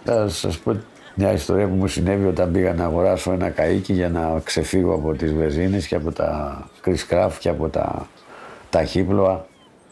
Θα σας πω μια ιστορία που μου συνέβη όταν πήγα να αγοράσω ένα καΐκι για να ξεφύγω από τις βενζίνες και από τα κρυσκράφ και από τα ταχύπλοα.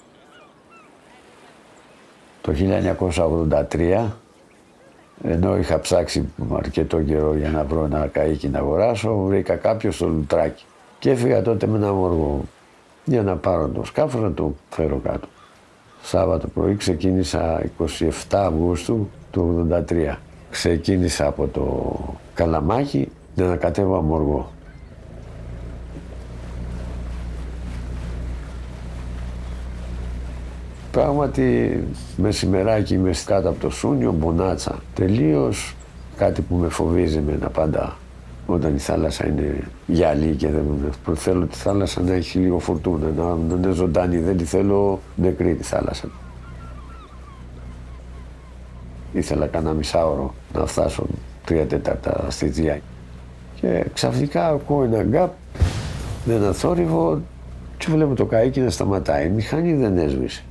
Το 1983, ενώ είχα ψάξει αρκετό καιρό για να βρω ένα καΐκι να αγοράσω, βρήκα κάποιο στο Λουτράκι και έφυγα τότε με ένα μόργο για να πάρω το σκάφος να το φέρω κάτω. Σάββατο πρωί ξεκίνησα 27 Αυγούστου του 1983. Ξεκίνησα από το Καλαμάκι για να κατέβω Αμοργό. Πράγματι, μεσημεράκι είμαι κάτω από το Σούνιο, μπονάτσα. Τελείως κάτι που με φοβίζει εμένα πάντα όταν η θάλασσα είναι γυαλί και δεν θέλω τη θάλασσα να έχει λίγο φουρτούνα, να είναι ζωντανή, δεν τη θέλω νεκρή τη θάλασσα. Ήθελα κανένα μισάωρο να φτάσω 3/4 στη Τζιά. Και ξαφνικά ακούω ένα γκάπ, με ένα θόρυβο και βλέπω το καΐκι να σταματάει. Η μηχανή δεν έσβησε.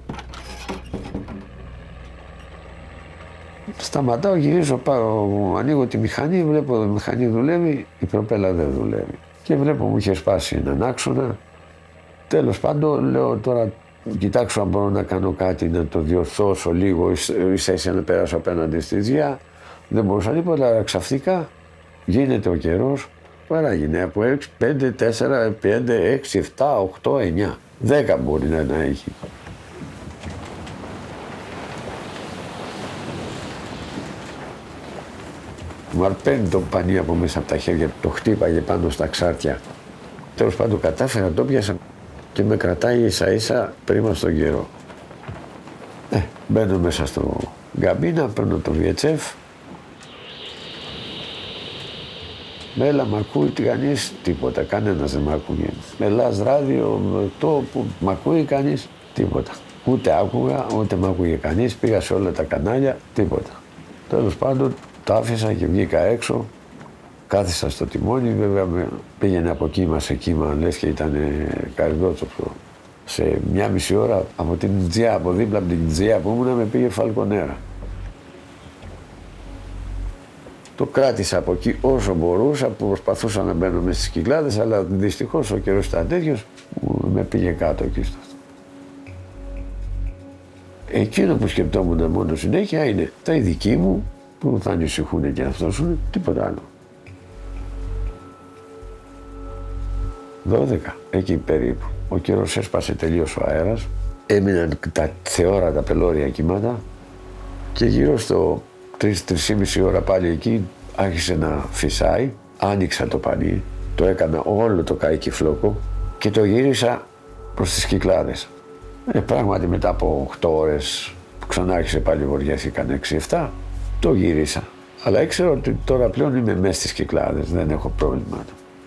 Σταματάω, γυρίζω, πάω, ανοίγω τη μηχανή, βλέπω η μηχανή δουλεύει, η προπέλα δεν δουλεύει. Και βλέπω μου είχε σπάσει έναν άξονα. Τέλος πάντων, λέω τώρα κοιτάξω αν μπορώ να κάνω κάτι, να το διορθώσω λίγο, ίσα να περάσω απέναντι στη Τζιά. Δεν μπορούσα τίποτα, αλλά ξαφνικά γίνεται ο καιρός, παράγινε από 6, 5, 4, 5, 6, 7, 8, 9, 10 μπορεί να έχει. Μου αρπαίνει το πανί από μέσα από τα χέρια, το χτύπαγε πάνω στα ξάρτια. Τέλος πάντων κατάφερα, το πιάσα και με κρατάει ίσα ίσα πρίμα στον καιρό. Μπαίνω μέσα στο γκαμπίνα, παίρνω το VHF. Έλα, μ' ακούει κανείς? Τίποτα, κανένας δεν μ' ακούγε. Ελλάς ράδιο, το που μ' ακούει κανείς? Τίποτα. Ούτε άκουγα, ούτε μ' ακούγε κανείς, πήγα σε όλα τα κανάλια, τίποτα. Τέλος πάντων, το άφησα και βγήκα έξω, κάθισα στο τιμόνι, βέβαια πήγαινε από κύμα σε κύμα, λες και ήταν καριδότσοπο. Σε μια μισή ώρα από την Τζιά, από δίπλα από την Τζιά που ήμουνα, με πήγε Φαλκονέρα. Το κράτησα από εκεί όσο μπορούσα, που προσπαθούσα να μπαίνω μέσα στις Κυκλάδες, αλλά δυστυχώς ο καιρός ήταν τέτοιος που με πήγε κάτω εκεί στο. Εκείνο που σκεπτόμουν μόνο συνέχεια είναι τα ειδικοί μου που θα ανησυχούν και αυτό σου, τίποτα άλλο. 12, εκεί περίπου. Ο καιρός έσπασε τελείως ο αέρας, έμειναν τα θεόρατα πελώρια κύματα και γύρω στο 3-3,5 ώρα πάλι εκεί άρχισε να φυσάει, άνοιξα το πανί, το έκανα όλο το καΐκι φλόκο και το γύρισα προς τις Κυκλάδες. Πράγματι μετά από 8 ώρες που ξανά άρχισε πάλι βοριάθηκαν 6-7, το γύρισα. Αλλά ήξερα ότι τώρα πλέον είμαι μέσα στις Κυκλάδες, δεν έχω πρόβλημα.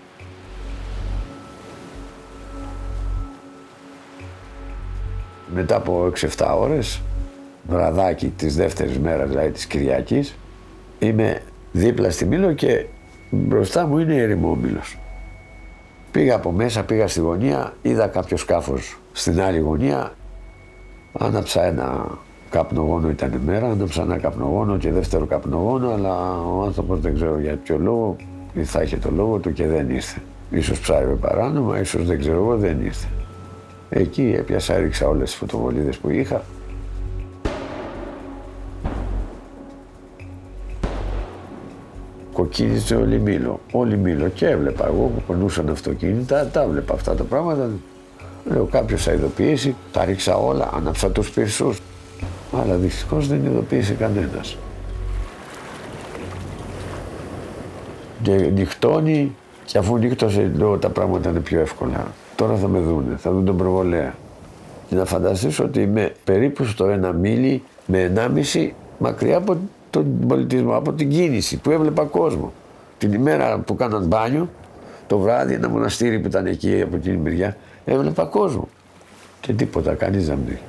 Μετά από 6-7 ώρες, βραδάκι της δεύτερης μέρας, δηλαδή της Κυριακής, είμαι δίπλα στη Μήλο και μπροστά μου είναι η ερημόμηλος. Πήγα από μέσα, πήγα στη γωνία, είδα κάποιο σκάφος στην άλλη γωνία, άναψα ένα καπνογόνο, ήταν μέρα, άναψα ένα καπνογόνο και δεύτερο καπνογόνο, αλλά ο άνθρωπος δεν ξέρω για ποιο λόγο, ή θα είχε το λόγο του και δεν ήρθε. Ίσως ψάρευε παράνομα, ίσως δεν ξέρω εγώ, δεν ήρθε. Εκεί έπιασα, έριξα όλες τις φωτοβολίδες που είχα. Κοκκίνησε όλη Μήλο και έβλεπα εγώ που περνούσαν αυτοκίνητα, τα έβλεπα αυτά τα πράγματα. Λέω κάποιος θα ειδοποιήσει, τα ρίξα όλα, άναψα τους πυρσούς. Αλλά δυστυχώς δεν ειδοποίησε κανένας. Και νυχτώνει και αφού νύχτωσε λέω τα πράγματα είναι πιο εύκολα. Τώρα θα με δούνε, θα δουν τον προβολέα. Και να φανταστείς ότι είμαι περίπου στο 1 μίλι με 1,5 μακριά από τον πολιτισμό, από την κίνηση που έβλεπα κόσμο. Την ημέρα που κάναν μπάνιο, το βράδυ ένα μοναστήρι που ήταν εκεί από την μεριά, έβλεπα κόσμο. Και τίποτα, κανείς δεν μπήκε.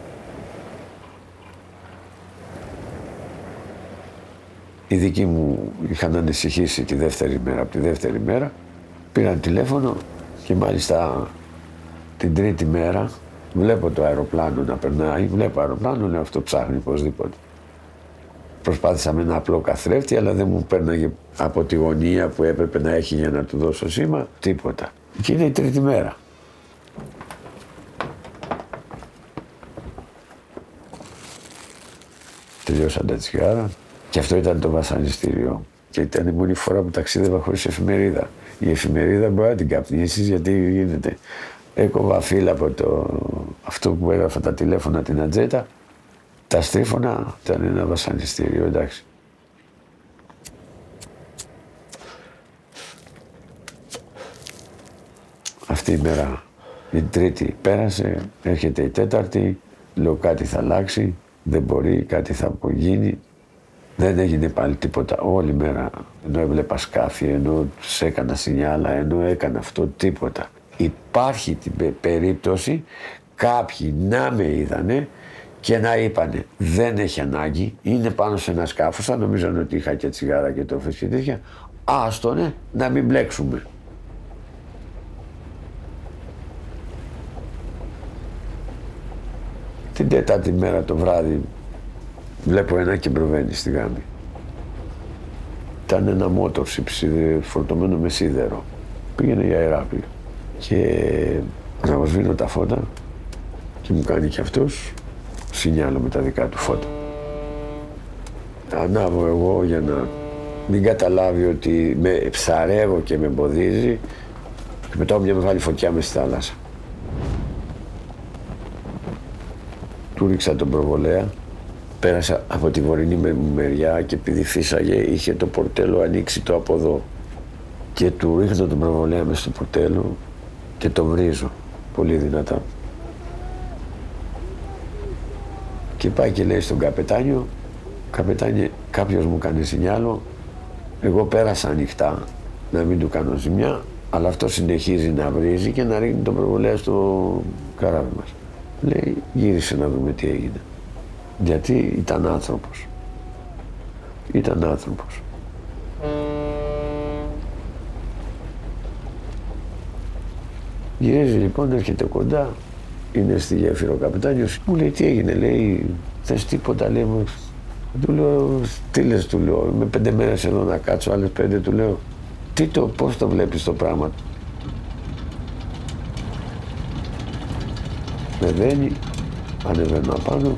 Οι δικοί μου είχαν ανησυχήσει τη δεύτερη μέρα, από τη δεύτερη μέρα, πήραν τηλέφωνο και μάλιστα την τρίτη μέρα βλέπω το αεροπλάνο να περνάει, βλέπω αεροπλάνο, λέω αυτό ψάχνει οπωσδήποτε. Προσπάθησα με ένα απλό καθρέφτη, αλλά δεν μου πέρναγε από τη γωνία που έπρεπε να έχει για να του δώσω σήμα, τίποτα. Και είναι η τρίτη μέρα. Τελειώσαν τα τσιγάρα και αυτό ήταν το βασανιστήριο. Και ήταν η μόνη φορά που ταξίδευα χωρίς εφημερίδα. Η εφημερίδα μπορεί να την καπνίσεις, γιατί γίνεται. Έκοβα φύλλα από αυτό που έγραφα τα τηλέφωνα, την ατζέτα. Τα στρίφωνα, ήταν ένα βασανιστήριο, εντάξει. Αυτή η μέρα, η τρίτη πέρασε, έρχεται η τέταρτη, λέω κάτι θα αλλάξει, δεν μπορεί, κάτι θα απογίνει. Δεν έγινε πάλι τίποτα όλη μέρα, ενώ έβλεπα σκάφη, ενώ τους έκανα σινιάλα, ενώ έκανα αυτό, τίποτα. Υπάρχει την περίπτωση κάποιοι να με είδανε και να είπανε δεν έχει ανάγκη, είναι πάνω σε ένα σκάφος, θα νομίζανε ότι είχα και τσιγάρα και τόφες και τέτοια, άστονε να μην μπλέξουμε. Την τέταρτη μέρα το βράδυ βλέπω ένα και προβαίνει στη γάμη. Ήταν ένα μότορσιπ φορτωμένο με σίδερο. Πήγαινε για Ηράκλειο. Και αναβοσβήνω τα φώτα και μου κάνει και αυτός σινιάλο με τα δικά του φώτα. Ανάβω εγώ για να μην καταλάβει ότι με ψαρεύω και με εμποδίζει και πετάω μια μεγάλη φωτιά μες στη θάλασσα. Του ρίξα τον προβολέα, πέρασα από τη βορεινή μεριά και επειδή φύσαγε είχε το πορτέλο ανοίξει το από εδώ. Και του ρίχνω τον προβολέα μες στο πορτέλο και το βρίζω πολύ δυνατά. Και πάει και λέει στον καπετάνιο, καπετάνιε, κάποιος μου κάνει σινιάλο, εγώ πέρασα ανοιχτά να μην του κάνω ζημιά, αλλά αυτό συνεχίζει να βρίζει και να ρίχνει τον προβολέα στο καράβι μας. Λέει, γύρισε να δούμε τι έγινε. Γιατί ήταν άνθρωπος. Ήταν άνθρωπος. Γυρίζει λοιπόν, έρχεται κοντά, είναι στη γέφυρα ο καπετάνιος, μου λέει τι έγινε, λέει, θες τίποτα, λέει, του λέω, τι λες, του λέω, είμαι 5 μέρες εδώ να κάτσω, άλλες 5, του λέω, πώς το βλέπεις το πράγμα. Με δένει, ανεβαίνω απάνω.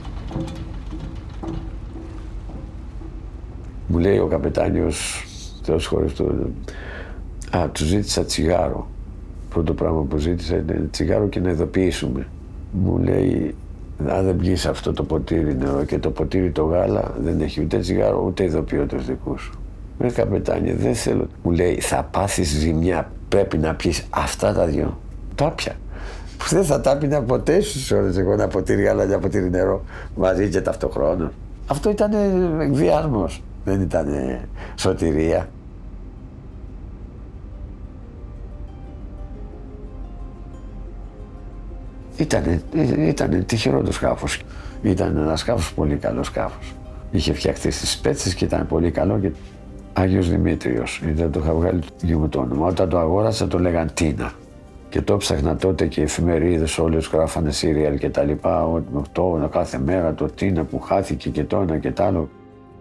Μου λέει ο καπετάνιος, Θεός χωρίς του, του ζήτησα τσιγάρο. Πρώτο πράγμα που ζήτησα είναι τσιγάρο και να ειδοποιήσουμε. Μου λέει, αν δεν πιείς αυτό το ποτήρι νερό και το ποτήρι το γάλα, δεν έχει ούτε τσιγάρο ούτε ειδοποιώ τους δικούς σου. Καπετάνιε, δεν θέλω. Μου λέει, θα πάθεις ζημιά, πρέπει να πιείς αυτά τα δυο. Τα πια. Δεν θα τα πίνα ποτέ στις ώρες εγώ ένα ποτήρι γάλα και ένα ποτήρι νερό μαζί και ταυτοχρόνως. Αυτό ήταν εκβιασμός, δεν ήταν σωτηρία. Ήταν τυχερό το σκάφος. Ήταν ένα σκάφος, πολύ καλό σκάφος. Είχε φτιαχτεί στις Σπέτσες και ήταν πολύ καλό και Άγιος Δημήτριος. Το είχα βγάλει το μου το όνομα. Όταν το αγόρασα το λέγαν Τίνα. Και το ψάχνα τότε και οι εφημερίδες όλες γράφανε σύριαλ και τα λοιπά. Το κάθε μέρα το Τίνα που χάθηκε και το ένα και το άλλο.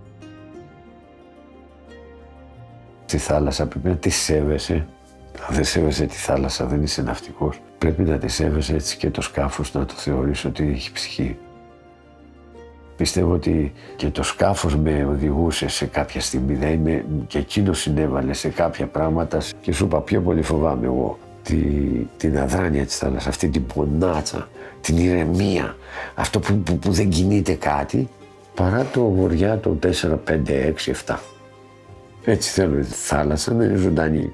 Τη θάλασσα πρέπει να τη σέβεσαι. Αν δεν σέβεσαι τη θάλασσα δεν είσαι ναυτικός. Πρέπει να τη σέβεσαι έτσι και το σκάφος να το θεωρείς ότι έχει ψυχή. Πιστεύω ότι και το σκάφος με οδηγούσε σε κάποια στιγμή, δηλαδή και εκείνο συνέβαλε σε κάποια πράγματα και σου είπα πιο πολύ φοβάμαι εγώ την αδράνεια της θάλασσας, αυτή την πονάτσα, την ηρεμία, αυτό που δεν κινείται κάτι, παρά το βοριά το 4, 5, 6, 7. Έτσι θέλω τη θάλασσα να είναι ζωντανή.